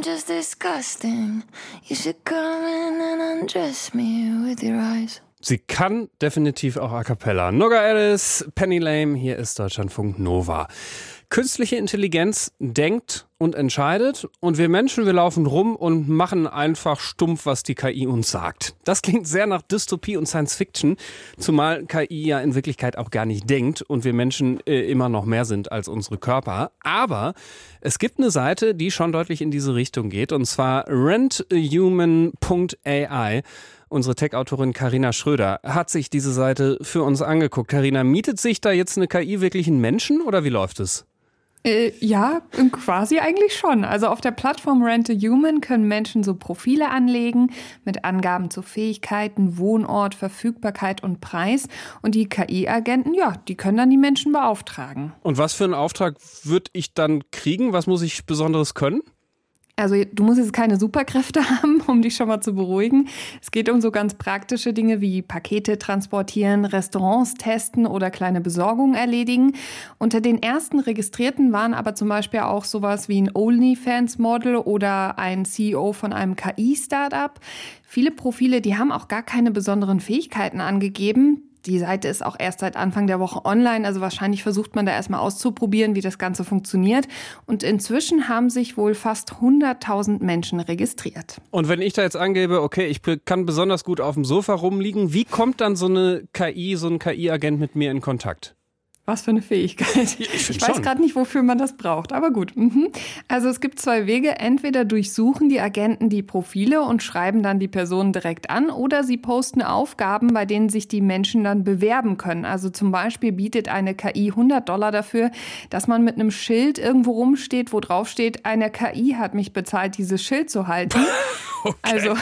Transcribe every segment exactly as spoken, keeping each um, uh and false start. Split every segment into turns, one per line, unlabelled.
I'm just disgusting. You should come in and undress me with your eyes.
Sie kann definitiv auch a cappella. Noga Alice, Penny Lame, hier ist Deutschlandfunk Nova. Künstliche Intelligenz denkt und entscheidet und wir Menschen, wir laufen rum und machen einfach stumpf, was die K I uns sagt. Das klingt sehr nach Dystopie und Science Fiction, zumal K I ja in Wirklichkeit auch gar nicht denkt und wir Menschen äh, immer noch mehr sind als unsere Körper. Aber es gibt eine Seite, die schon deutlich in diese Richtung geht, und zwar rent a human punkt a i. Unsere Tech-Autorin Carina Schröder hat sich diese Seite für uns angeguckt. Carina, mietet sich da jetzt eine K I wirklich einen Menschen oder wie läuft es?
Äh, ja, quasi eigentlich schon. Also auf der Plattform Rent a Human können Menschen so Profile anlegen mit Angaben zu Fähigkeiten, Wohnort, Verfügbarkeit und Preis. Und die K I-Agenten, ja, die können dann die Menschen beauftragen.
Und was für einen Auftrag würde ich dann kriegen? Was muss ich Besonderes können?
Also du musst jetzt keine Superkräfte haben, um dich schon mal zu beruhigen. Es geht um so ganz praktische Dinge wie Pakete transportieren, Restaurants testen oder kleine Besorgungen erledigen. Unter den ersten Registrierten waren aber zum Beispiel auch sowas wie ein OnlyFans-Model oder ein C E O von einem K I-Startup. Viele Profile, die haben auch gar keine besonderen Fähigkeiten angegeben. Die Seite ist auch erst seit Anfang der Woche online, also wahrscheinlich versucht man da erstmal auszuprobieren, wie das Ganze funktioniert. Und inzwischen haben sich wohl fast hunderttausend Menschen registriert.
Und wenn ich da jetzt angebe, okay, ich kann besonders gut auf dem Sofa rumliegen, wie kommt dann so eine K I, so ein K I-Agent mit mir in Kontakt?
Was für eine Fähigkeit.
Ich,
ich weiß gerade nicht, wofür man das braucht, aber gut. Mhm. Also es gibt zwei Wege. Entweder durchsuchen die Agenten die Profile und schreiben dann die Personen direkt an, oder sie posten Aufgaben, bei denen sich die Menschen dann bewerben können. Also zum Beispiel bietet eine K I hundert Dollar dafür, dass man mit einem Schild irgendwo rumsteht, wo drauf steht, eine K I hat mich bezahlt, dieses Schild zu halten.
Okay.
Also...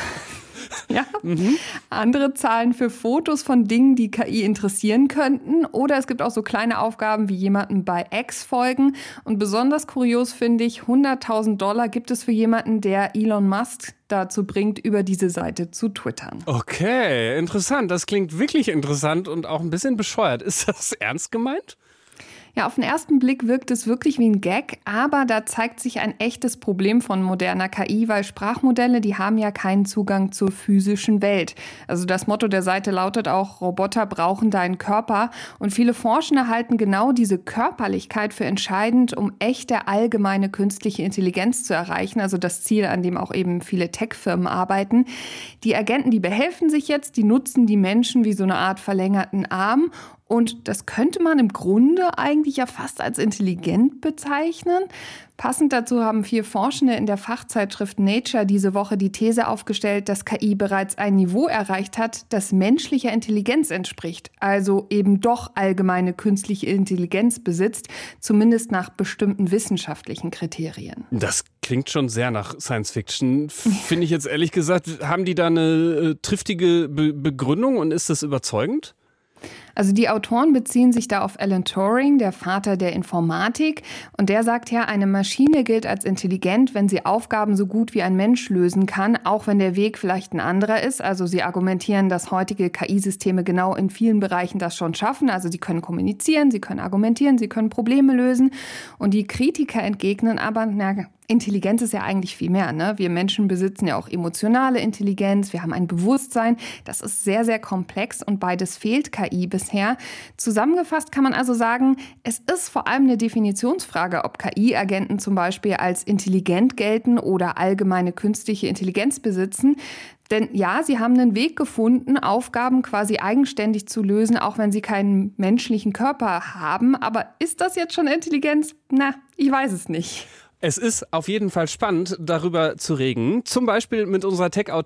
Ja. Mhm. Andere zahlen für Fotos von Dingen, die K I interessieren könnten. Oder es gibt auch so kleine Aufgaben wie jemanden bei X folgen. Und besonders kurios finde ich, hunderttausend Dollar gibt es für jemanden, der Elon Musk dazu bringt, über diese Seite zu twittern.
Okay, interessant. Das klingt wirklich interessant und auch ein bisschen bescheuert. Ist das ernst gemeint?
Ja, auf den ersten Blick wirkt es wirklich wie ein Gag, aber da zeigt sich ein echtes Problem von moderner K I, weil Sprachmodelle, die haben ja keinen Zugang zur physischen Welt. Also das Motto der Seite lautet auch, Roboter brauchen deinen Körper. Und viele Forschende halten genau diese Körperlichkeit für entscheidend, um echte allgemeine künstliche Intelligenz zu erreichen. Also das Ziel, an dem auch eben viele Tech-Firmen arbeiten. Die Agenten, die behelfen sich jetzt, die nutzen die Menschen wie so eine Art verlängerten Arm. Und das könnte man im Grunde eigentlich ja fast als intelligent bezeichnen. Passend dazu haben vier Forschende in der Fachzeitschrift Nature diese Woche die These aufgestellt, dass K I bereits ein Niveau erreicht hat, das menschlicher Intelligenz entspricht. Also eben doch allgemeine künstliche Intelligenz besitzt, zumindest nach bestimmten wissenschaftlichen Kriterien.
Das klingt schon sehr nach Science Fiction. Finde ich jetzt ehrlich gesagt, haben die da eine äh, triftige Be- Begründung und ist das überzeugend?
Also die Autoren beziehen sich da auf Alan Turing, der Vater der Informatik. Und der sagt ja, eine Maschine gilt als intelligent, wenn sie Aufgaben so gut wie ein Mensch lösen kann, auch wenn der Weg vielleicht ein anderer ist. Also sie argumentieren, dass heutige K I-Systeme genau in vielen Bereichen das schon schaffen. Also sie können kommunizieren, sie können argumentieren, sie können Probleme lösen. Und die Kritiker entgegnen aber, na, Intelligenz ist ja eigentlich viel mehr, ne? Wir Menschen besitzen ja auch emotionale Intelligenz, wir haben ein Bewusstsein. Das ist sehr, sehr komplex und beides fehlt K I bisher. Zusammengefasst kann man also sagen, es ist vor allem eine Definitionsfrage, ob K I-Agenten zum Beispiel als intelligent gelten oder allgemeine künstliche Intelligenz besitzen. Denn ja, sie haben einen Weg gefunden, Aufgaben quasi eigenständig zu lösen, auch wenn sie keinen menschlichen Körper haben. Aber ist das jetzt schon Intelligenz? Na, ich weiß es nicht.
Es ist auf jeden Fall spannend, darüber zu reden. Zum Beispiel mit unserer Tech-Autorin